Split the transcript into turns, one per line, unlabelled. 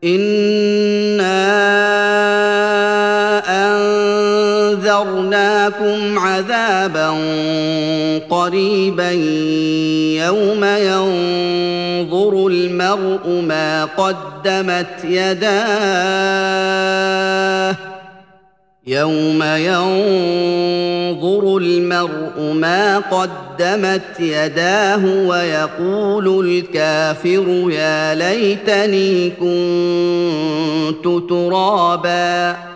إِنَّا أَنذَرْنَاكُمْ عَذَابًا قَرِيبًا يَوْمَ يَنظُرُ الْمَرْءُ مَا قَدَّمَتْ يَدَاهُ وَيَقُولُ الْكَافِرُ يَا لَيْتَنِي كُنتُ تُرَابًا